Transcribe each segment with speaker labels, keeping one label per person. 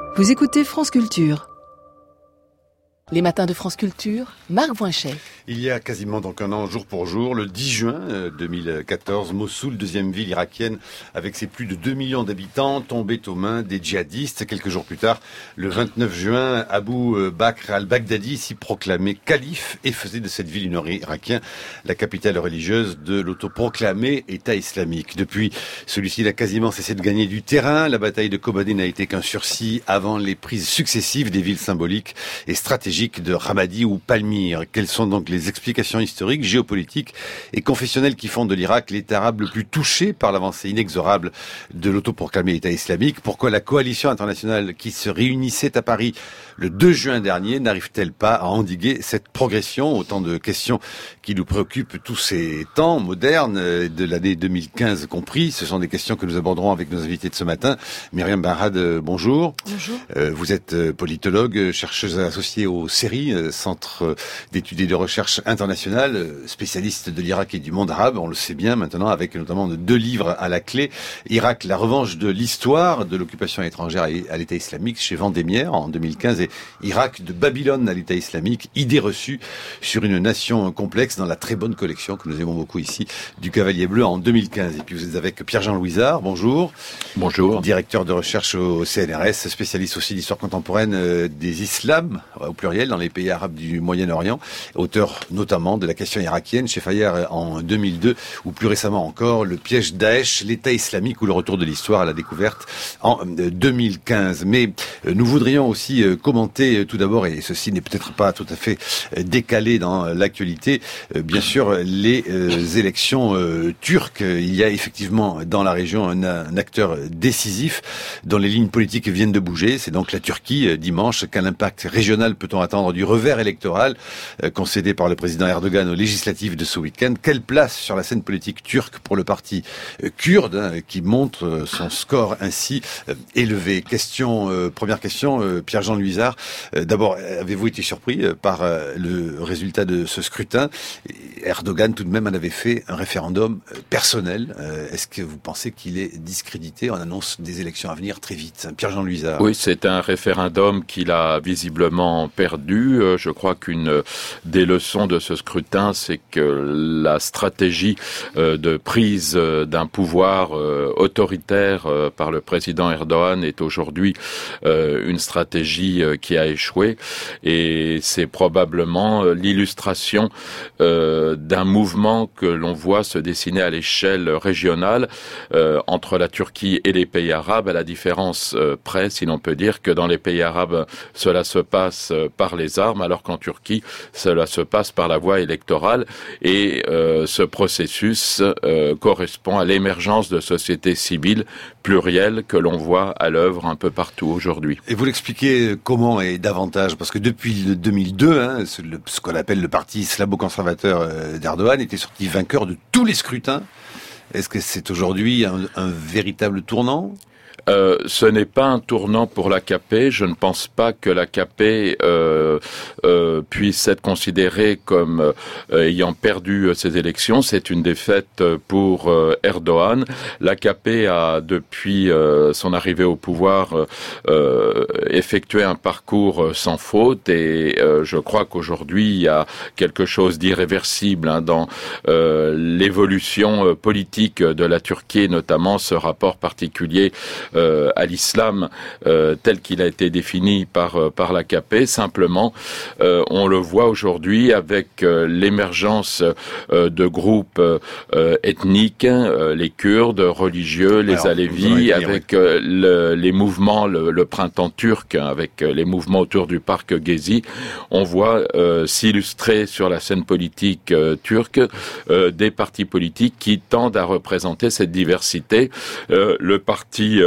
Speaker 1: Vous écoutez France Culture.
Speaker 2: Les matins de France Culture, Marc Voinchet.
Speaker 3: Il y a quasiment donc un an, jour pour jour, le 10 juin 2014, Mossoul, deuxième ville irakienne avec ses plus de 2 millions d'habitants, tombait aux mains des djihadistes. Quelques jours plus tard, le 29 juin, Abu Bakr al-Baghdadi s'y proclamait calife et faisait de cette ville du nord irakien la capitale religieuse de l'autoproclamé État islamique. Depuis, celui-ci a quasiment cessé de gagner du terrain. La bataille de Kobané n'a été qu'un sursis avant les prises successives des villes symboliques et stratégiques de Ramadi ou Palmyre. Quelles sont donc les explications historiques, géopolitiques et confessionnelles qui font de l'Irak l'État arabe le plus touché par l'avancée inexorable de l'autoproclamé État islamique? Pourquoi la coalition internationale qui se réunissait à Paris le 2 juin dernier n'arrive-t-elle pas à endiguer cette progression? Autant de questions qui nous préoccupent tous ces temps modernes, de l'année 2015 compris. Ce sont des questions que nous aborderons avec nos invités de ce matin. Myriam Benrad, bonjour.
Speaker 2: Bonjour.
Speaker 3: Vous êtes politologue, chercheuse associée au CERI, Centre d'études et de recherche internationale, spécialiste de l'Irak et du monde arabe, on le sait bien maintenant, avec notamment 2 livres à la clé. Irak, la revanche de l'histoire de l'occupation étrangère à l'État islamique chez Vendémiaire en 2015 et Irak de Babylone à l'État islamique, idée reçue sur une nation complexe dans la très bonne collection que nous aimons beaucoup ici du Cavalier Bleu en 2015. Et puis vous êtes avec Pierre-Jean Louisard, bonjour.
Speaker 4: Bonjour.
Speaker 3: Directeur de recherche au CNRS, spécialiste aussi d'histoire contemporaine des islams, au pluriel, dans les pays arabes du Moyen-Orient, auteur notamment de la question irakienne chez Fayard en 2002, ou plus récemment encore, le piège Daesh, l'État islamique ou le retour de l'histoire à la découverte en 2015. Mais nous voudrions aussi commenter tout d'abord, et ceci n'est peut-être pas tout à fait décalé dans l'actualité, bien sûr les élections turques. Il y a effectivement dans la région un acteur décisif dont les lignes politiques viennent de bouger, c'est donc la Turquie dimanche. Quel impact régional peut-on attendre du revers électoral concédé par le président Erdogan aux législatives de ce week-end? Quelle place sur la scène politique turque pour le parti kurde qui montre son score ainsi élevé? Première question, Pierre-Jean Louisard. D'abord, avez-vous été surpris par le résultat de ce scrutin? Erdogan tout de même en avait fait un référendum personnel. Est-ce que vous pensez qu'il est discrédité? On annonce des élections à venir très vite. Pierre-Jean Louisard.
Speaker 4: Oui, c'est un référendum qu'il a visiblement perdu. Je crois qu'une des leçons de ce scrutin, c'est que la stratégie de prise d'un pouvoir autoritaire par le président Erdogan est aujourd'hui une stratégie qui a échoué, et c'est probablement l'illustration d'un mouvement que l'on voit se dessiner à l'échelle régionale entre la Turquie et les pays arabes, à la différence près, si l'on peut dire, que dans les pays arabes, cela se passe par les armes, alors qu'en Turquie, cela se passe par la voie électorale. Et ce processus correspond à l'émergence de sociétés civiles plurielles que l'on voit à l'œuvre un peu partout aujourd'hui.
Speaker 3: Et vous l'expliquez comment et davantage? Parce que depuis 2002, ce qu'on appelle le parti islamo-conservateur d'Erdogan était sorti vainqueur de tous les scrutins. Est-ce que c'est aujourd'hui un véritable tournant?
Speaker 4: Ce n'est pas un tournant pour l'AKP. Je ne pense pas que l'AKP puisse être considérée comme ayant perdu ces élections. C'est une défaite pour Erdogan. L'AKP a, depuis son arrivée au pouvoir, effectué un parcours sans faute, et je crois qu'aujourd'hui il y a quelque chose d'irréversible dans l'évolution politique de la Turquie, notamment ce rapport particulier à l'islam tel qu'il a été défini par l'AKP. Simplement, on le voit aujourd'hui avec l'émergence de groupes ethniques, les Kurdes, religieux, les Alévis, avec les mouvements, le printemps turc, avec les mouvements autour du parc Gezi. On voit s'illustrer sur la scène politique turque des partis politiques qui tendent à représenter cette diversité. Le parti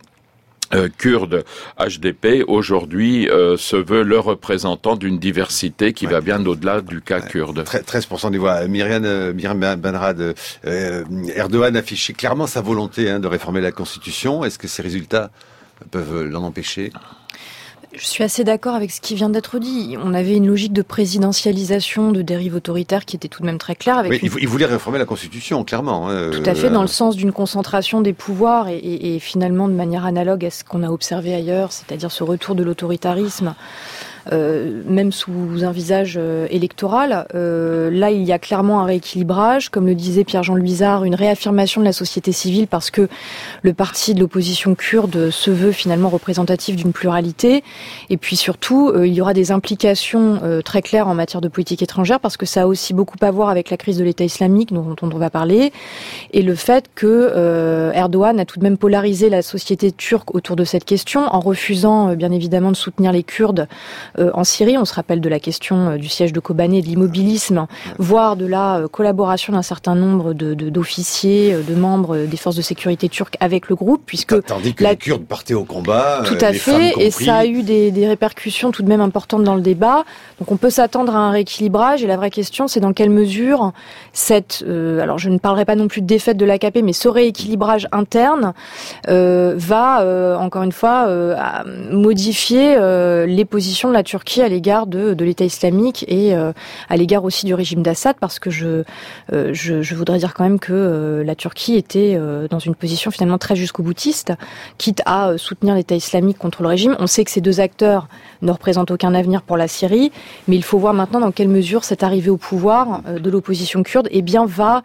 Speaker 4: kurde HDP aujourd'hui se veut le représentant d'une diversité qui va bien au-delà du cas kurde.
Speaker 3: 13% des voix. Myriam Benrad, Erdogan affichait clairement sa volonté de réformer la Constitution. Est-ce que ces résultats peuvent l'en empêcher ?
Speaker 1: Je suis assez d'accord avec ce qui vient d'être dit. On avait une logique de présidentialisation, de dérive autoritaire qui était tout de même très claire.
Speaker 3: Il voulait réformer la Constitution, clairement.
Speaker 1: Tout à fait, dans le sens d'une concentration des pouvoirs et finalement de manière analogue à ce qu'on a observé ailleurs, c'est-à-dire ce retour de l'autoritarisme. Même sous un visage électoral. Là, il y a clairement un rééquilibrage, comme le disait Pierre-Jean Luizard, une réaffirmation de la société civile parce que le parti de l'opposition kurde se veut finalement représentatif d'une pluralité. Et puis surtout, il y aura des implications très claires en matière de politique étrangère parce que ça a aussi beaucoup à voir avec la crise de l'État islamique dont on va parler et le fait que Erdogan a tout de même polarisé la société turque autour de cette question en refusant bien évidemment de soutenir les Kurdes en Syrie. On se rappelle de la question du siège de Kobané, de l'immobilisme, voire de la collaboration d'un certain nombre d'officiers, de membres des forces de sécurité turques avec le groupe, puisque
Speaker 3: tandis que les Kurdes partaient au combat,
Speaker 1: tout à fait, et ça a eu des répercussions tout de même importantes dans le débat. Donc on peut s'attendre à un rééquilibrage, et la vraie question, c'est dans quelle mesure alors je ne parlerai pas non plus de défaite de l'AKP, mais ce rééquilibrage interne va encore une fois modifier les positions de la Turquie à l'égard de l'État islamique et à l'égard aussi du régime d'Assad, parce que je voudrais dire quand même que la Turquie était dans une position finalement très jusqu'au-boutiste, quitte à soutenir l'État islamique contre le régime. On sait que ces deux acteurs ne représentent aucun avenir pour la Syrie, mais il faut voir maintenant dans quelle mesure cette arrivée au pouvoir de l'opposition kurde va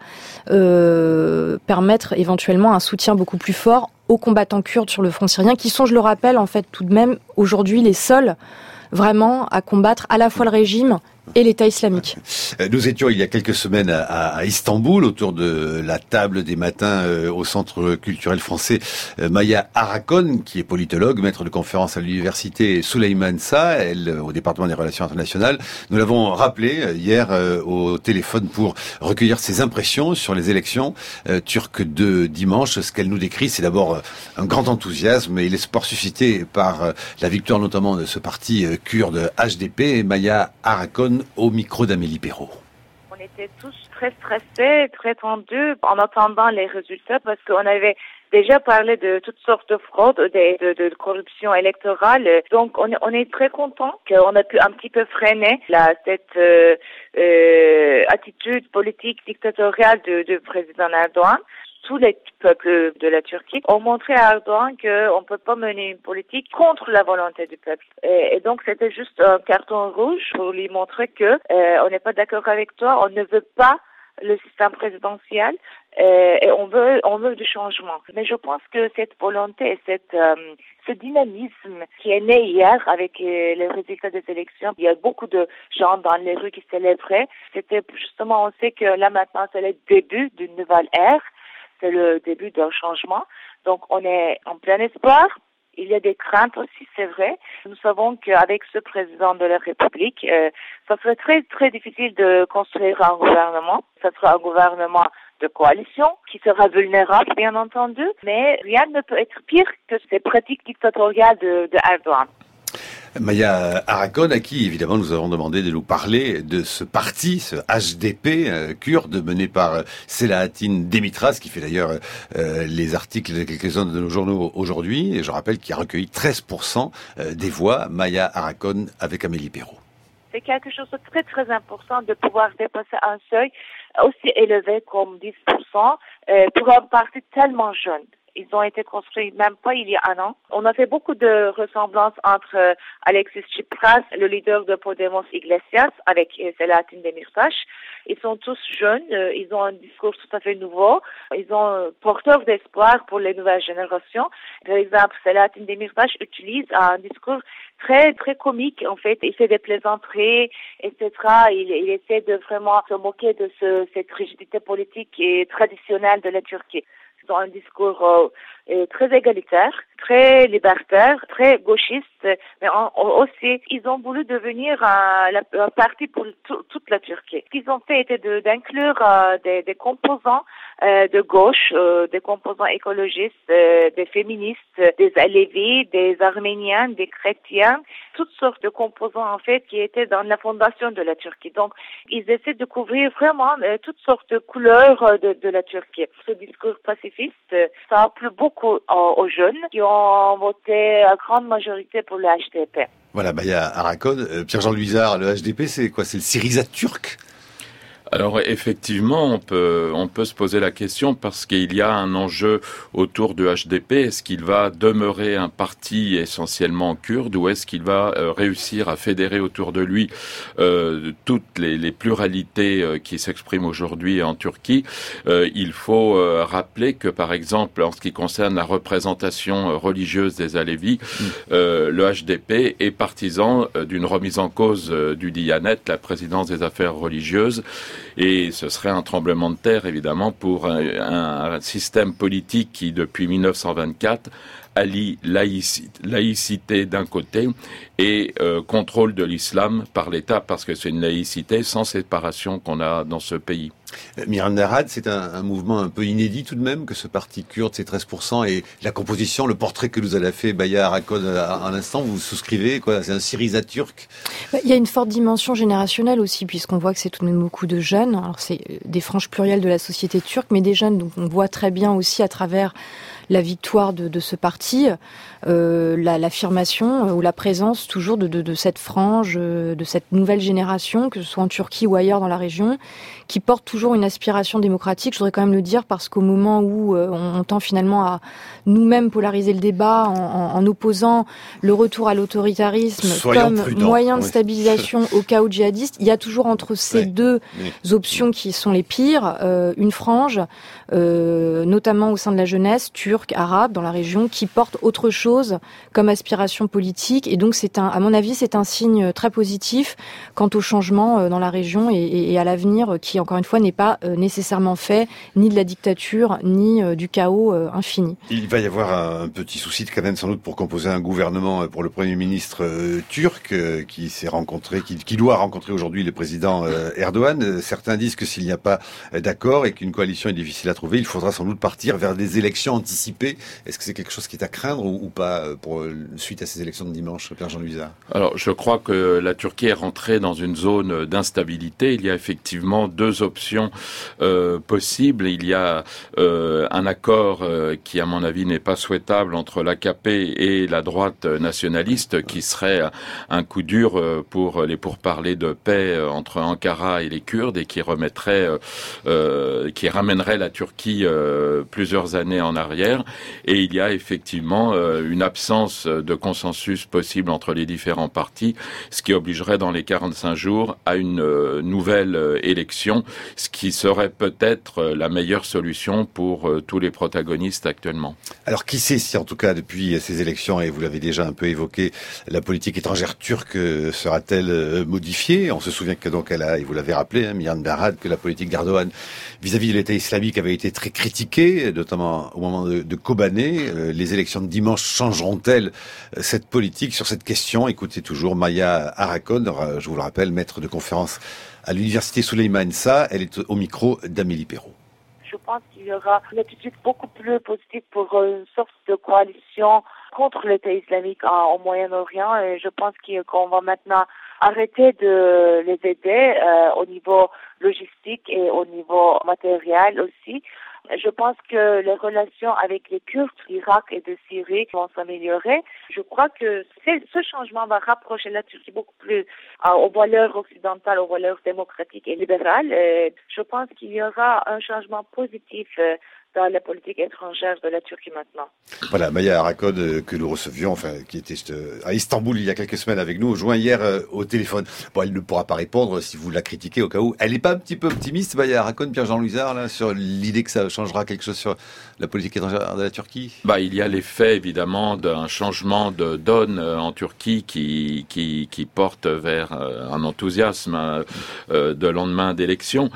Speaker 1: permettre éventuellement un soutien beaucoup plus fort aux combattants kurdes sur le front syrien, qui sont, je le rappelle, en fait tout de même aujourd'hui les seuls vraiment à combattre à la fois le régime et l'État islamique.
Speaker 3: Nous étions il y a quelques semaines à Istanbul autour de la table des matins au Centre culturel français Maya Harakon, qui est politologue, maître de conférence à l'université Süleyman Şah, elle au département des relations internationales. Nous l'avons rappelé hier au téléphone pour recueillir ses impressions sur les élections turques de dimanche. Ce qu'elle nous décrit, c'est d'abord un grand enthousiasme et l'espoir suscité par la victoire notamment de ce parti kurde HDP. Maya Harakon au micro d'Amélie Perrault.
Speaker 5: On était tous très stressés, très tendus en attendant les résultats parce qu'on avait déjà parlé de toutes sortes de fraudes, de corruption électorale. Donc on est très content qu'on a pu un petit peu freiner cette attitude politique dictatoriale du président Erdogan. Tous les peuples de la Turquie ont montré à Erdogan qu'on ne peut pas mener une politique contre la volonté du peuple. Et donc c'était juste un carton rouge pour lui montrer que on n'est pas d'accord avec toi, on ne veut pas le système présidentiel et on veut du changement. Mais je pense que cette volonté et ce dynamisme qui est né hier avec les résultats des élections, il y a beaucoup de gens dans les rues qui célébraient. C'était justement, on sait que là maintenant c'est le début d'une nouvelle ère. C'est le début d'un changement. Donc, on est en plein espoir. Il y a des craintes aussi, c'est vrai. Nous savons qu'avec ce président de la République, ça serait très, très difficile de construire un gouvernement. Ça sera un gouvernement de coalition qui sera vulnérable, bien entendu. Mais rien ne peut être pire que ces pratiques dictatoriales de Erdogan.
Speaker 3: Maya Harakon, à qui évidemment nous avons demandé de nous parler de ce parti, ce HDP kurde mené par Selahattin Demirtas, qui fait d'ailleurs les articles de quelques-uns de nos journaux aujourd'hui, et je rappelle qu'il a recueilli 13% des voix. Maya Harakon avec Amélie Perrault.
Speaker 5: C'est quelque chose de très très important de pouvoir dépasser un seuil aussi élevé comme 10% pour un parti tellement jeune. Ils ont été construits même pas il y a un an. On a fait beaucoup de ressemblances entre Alexis Tsipras, le leader de Podemos Iglesias, avec Selahattin Demirtas. Ils sont tous jeunes, ils ont un discours tout à fait nouveau, ils sont porteurs d'espoir pour les nouvelles générations. Par exemple, Selahattin Demirtas utilise un discours très très comique en fait. Il fait des plaisanteries, etc. Il essaie de vraiment se moquer de cette rigidité politique et traditionnelle de la Turquie. Ils ont un discours très égalitaire, très libertaire, très gauchiste, mais aussi ils ont voulu devenir un parti pour toute la Turquie. Ce qu'ils ont fait était d'inclure des composants de gauche, des composants écologistes, des féministes, des alévis, des arméniens, des chrétiens, toutes sortes de composants en fait qui étaient dans la fondation de la Turquie. Donc ils essaient de couvrir vraiment toutes sortes de couleurs de la Turquie. Ce discours pacifiste, ça a plu beaucoup aux jeunes qui ont voté à grande majorité pour le HDP.
Speaker 3: Voilà, Maya Arakon, Pierre-Jean Luizard, le HDP, c'est quoi? C'est le Syriza turc?
Speaker 4: Alors effectivement, on peut se poser la question parce qu'il y a un enjeu autour du HDP. Est-ce qu'il va demeurer un parti essentiellement kurde ou est-ce qu'il va réussir à fédérer autour de lui toutes les pluralités qui s'expriment aujourd'hui en Turquie? Il faut rappeler que par exemple, en ce qui concerne la représentation religieuse des Alevis, le HDP est partisan d'une remise en cause du Diyanet, la présidence des affaires religieuses. Et ce serait un tremblement de terre, évidemment, pour un système politique qui, depuis 1924, allie laïcité d'un côté et contrôle de l'islam par l'État, parce que c'est une laïcité sans séparation qu'on a dans ce pays.
Speaker 3: Miran Nerhad, c'est un mouvement un peu inédit tout de même, que ce parti kurde, c'est 13%, et la composition, le portrait que nous a fait Maya Arakon à l'instant, vous souscrivez, quoi? C'est un Syriza turc?
Speaker 1: Il y a une forte dimension générationnelle aussi, puisqu'on voit que c'est tout de même beaucoup de jeunes. Alors c'est des franges plurielles de la société turque, mais des jeunes, donc on voit très bien aussi à travers la victoire de ce parti, l'affirmation ou la présence toujours de cette frange, de cette nouvelle génération, que ce soit en Turquie ou ailleurs dans la région, qui porte toujours une aspiration démocratique. Je voudrais quand même le dire, parce qu'au moment où on tend finalement à nous-mêmes polariser le débat en opposant le retour à l'autoritarisme comme moyen de stabilisation au chaos djihadiste, il y a toujours entre ces deux options qui sont les pires, une frange, notamment au sein de la jeunesse turque, arabe, dans la région, qui porte autre chose comme aspiration politique. Et donc, à mon avis, c'est un signe très positif quant au changement dans la région et à l'avenir qui, encore une fois, n'est pas nécessairement fait ni de la dictature, ni du chaos infini.
Speaker 3: Il va y avoir un petit souci quand même, sans doute, pour composer un gouvernement pour le Premier ministre turc qui doit rencontrer aujourd'hui le président Erdogan. Certains disent que s'il n'y a pas d'accord et qu'une coalition est difficile à trouver, il faudra sans doute partir vers des élections anticipées. Est-ce que c'est quelque chose qui est à craindre ou pas suite à ces élections de dimanche, Pierre-Jean Luizard? Alors,
Speaker 4: je crois que la Turquie est rentrée dans une zone d'instabilité. Il y a effectivement deux options possibles. Il y a un accord qui, à mon avis, n'est pas souhaitable entre l'AKP et la droite nationaliste, qui serait un coup dur pour les pourparlers de paix entre Ankara et les Kurdes et qui ramènerait la Turquie plusieurs années en arrière. Et il y a effectivement une absence de consensus possible entre les différents partis, ce qui obligerait dans les 45 jours à une nouvelle élection, ce qui serait peut-être la meilleure solution pour tous les protagonistes actuellement.
Speaker 3: Alors qui sait si en tout cas depuis ces élections, et vous l'avez déjà un peu évoqué, la politique étrangère turque sera-t-elle modifiée? On se souvient que donc elle a, et vous l'avez rappelé, Miran Nerhad, que la politique d'Erdogan vis-à-vis de l'État islamique avait été très critiquée, notamment au moment de Kobané. Les élections de dimanche changeront-elles cette politique sur cette question? Écoutez toujours Maya Arakon, je vous le rappelle, maître de conférence à l'université Souleymane Sah. Elle est au micro d'Amélie Perrault.
Speaker 5: Je pense qu'il y aura une attitude beaucoup plus positive pour une sorte de coalition contre l'État islamique au Moyen-Orient. Et je pense qu'on va maintenant arrêter de les aider au niveau logistique et au niveau matériel aussi. Je pense que les relations avec les Kurdes d'Irak et de Syrie vont s'améliorer. Je crois que ce changement va rapprocher la Turquie beaucoup plus aux valeurs occidentales, aux valeurs démocratiques et libérales. Et je pense qu'il y aura un changement positif dans la politique étrangère de la Turquie maintenant.
Speaker 3: Voilà, Maya Arakon, que nous recevions, qui était à Istanbul il y a quelques semaines avec nous, joint hier au téléphone. Bon, elle ne pourra pas répondre si vous la critiquez au cas où. Elle n'est pas un petit peu optimiste, Maya Arakon, Pierre-Jean Luizard, là, sur l'idée que ça changera quelque chose sur la politique étrangère de la Turquie?
Speaker 4: Il y a l'effet, évidemment, d'un changement de donne en Turquie qui porte vers un enthousiasme de lendemain d'élection.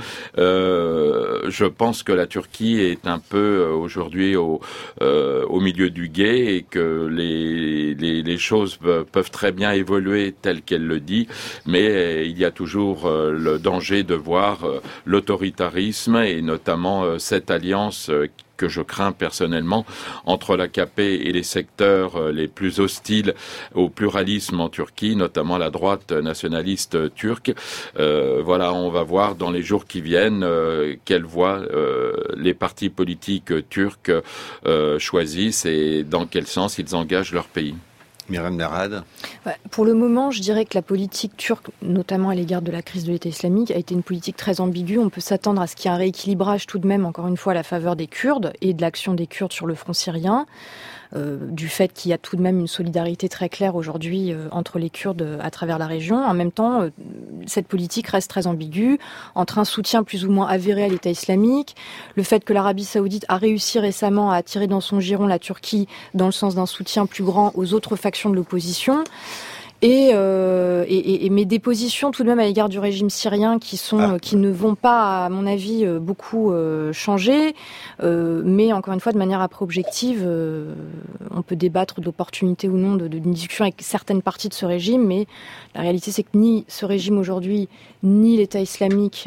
Speaker 4: Je pense que la Turquie est un peu aujourd'hui au milieu du gué et que les choses peuvent très bien évoluer telles qu'elle le dit, mais il y a toujours le danger de voir l'autoritarisme et notamment cette alliance que je crains personnellement entre l'AKP et les secteurs les plus hostiles au pluralisme en Turquie, notamment la droite nationaliste turque. On va voir dans les jours qui viennent quelle voie les partis politiques turcs choisissent et dans quel sens ils engagent leur pays.
Speaker 3: Myriam Merad.
Speaker 1: Pour le moment, je dirais que la politique turque, notamment à l'égard de la crise de l'État islamique, a été une politique très ambiguë. On peut s'attendre à ce qu'il y ait un rééquilibrage tout de même, encore une fois, à la faveur des Kurdes et de l'action des Kurdes sur le front syrien. Du fait qu'il y a tout de même une solidarité très claire aujourd'hui entre les Kurdes à travers la région. En même temps, cette politique reste très ambiguë, entre un soutien plus ou moins avéré à l'État islamique, le fait que l'Arabie saoudite a réussi récemment à attirer dans son giron la Turquie dans le sens d'un soutien plus grand aux autres factions de l'opposition. Et mes dépositions tout de même à l'égard du régime syrien qui ne vont pas, à mon avis, beaucoup changer. Mais encore une fois, de manière après objective, on peut débattre d'opportunité ou non d'une discussion avec certaines parties de ce régime, mais la réalité c'est que ni ce régime aujourd'hui, ni l'État islamique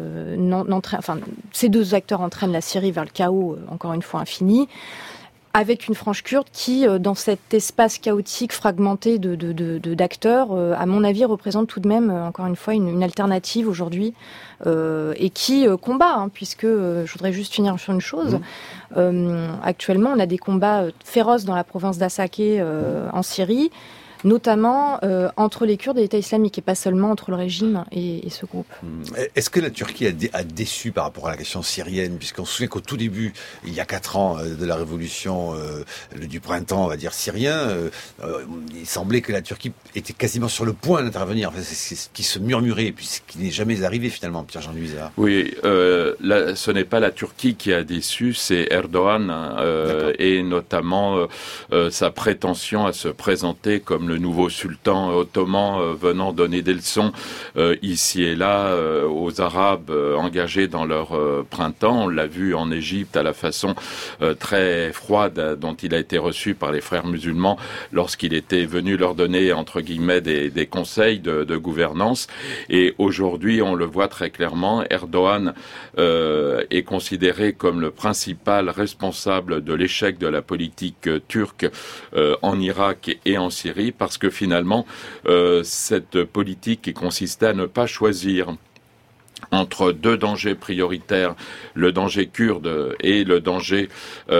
Speaker 1: ces deux acteurs entraînent la Syrie vers le chaos, encore une fois infini. Avec une frange kurde qui, dans cet espace chaotique, fragmenté d'acteurs, à mon avis, représente tout de même, encore une fois, une alternative aujourd'hui, et qui combat, puisque, je voudrais juste finir sur une chose, actuellement, on a des combats féroces dans la province d'Asake, en Syrie, notamment entre les Kurdes et l'État islamique, et pas seulement entre le régime et ce groupe.
Speaker 3: Est-ce que la Turquie a déçu par rapport à la question syrienne, puisqu'on se souvient qu'au tout début, il y a 4 ans, de la révolution du printemps, on va dire, syrien, il semblait que la Turquie était quasiment sur le point d'intervenir. Enfin, c'est ce qui se murmurait, et puis ce qui n'est jamais arrivé finalement, Pierre-Jean Luizard.
Speaker 4: Oui, ce n'est pas la Turquie qui a déçu, c'est Erdogan, et notamment sa prétention à se présenter comme le nouveau sultan ottoman venant donner des leçons ici et là aux Arabes engagés dans leur printemps. On l'a vu en Égypte à la façon très froide dont il a été reçu par les frères musulmans lorsqu'il était venu leur donner, entre guillemets, des conseils de gouvernance. Et aujourd'hui, on le voit très clairement, Erdogan est considéré comme le principal responsable de l'échec de la politique turque en Irak et en Syrie, parce que finalement, cette politique qui consistait à ne pas choisir entre deux dangers prioritaires, le danger kurde et le danger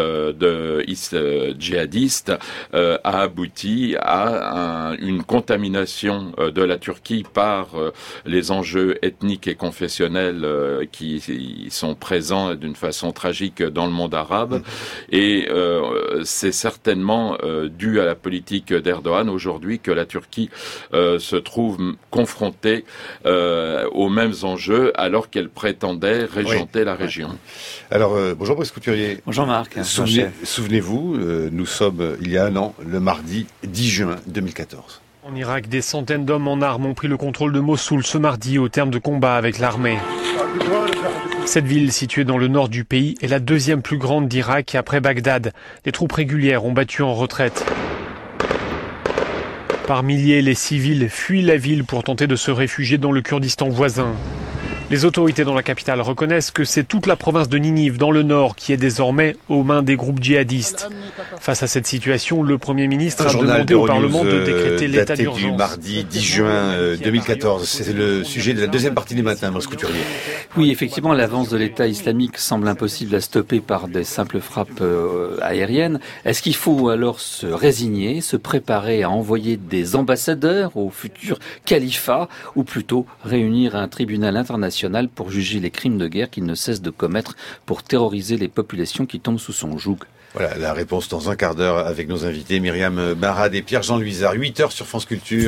Speaker 4: djihadiste, a abouti à une contamination de la Turquie par les enjeux ethniques et confessionnels qui sont présents d'une façon tragique dans le monde arabe. Et c'est certainement dû à la politique d'Erdogan aujourd'hui que la Turquie se trouve confrontée aux mêmes enjeux, alors qu'elle prétendait régenter la région.
Speaker 3: Alors, bonjour Brice Couturier.
Speaker 6: Bonjour Marc.
Speaker 3: Souvenez-vous, nous sommes, il y a un an, le mardi 10 juin 2014.
Speaker 7: En Irak, des centaines d'hommes en armes ont pris le contrôle de Mossoul ce mardi au terme de combats avec l'armée. Cette ville, située dans le nord du pays, est la deuxième plus grande d'Irak après Bagdad. Les troupes régulières ont battu en retraite. Par milliers, les civils fuient la ville pour tenter de se réfugier dans le Kurdistan voisin. Les autorités dans la capitale reconnaissent que c'est toute la province de Ninive, dans le nord, qui est désormais aux mains des groupes djihadistes. Face à cette situation, le Premier ministre a demandé au Parlement de décréter l'état d'urgence.
Speaker 3: Du mardi 10 juin 2014, c'est le sujet de la deuxième partie des matins, Brice Couturier.
Speaker 6: Oui, effectivement, l'avance de l'État islamique semble impossible à stopper par des simples frappes aériennes. Est-ce qu'il faut alors se résigner, se préparer à envoyer des ambassadeurs au futur califat, ou plutôt réunir un tribunal international pour juger les crimes de guerre qu'il ne cesse de commettre pour terroriser les populations qui tombent sous son joug?
Speaker 3: Voilà, la réponse dans un quart d'heure avec nos invités Myriam Merad et Pierre-Jean Luizard. 8h sur France Culture.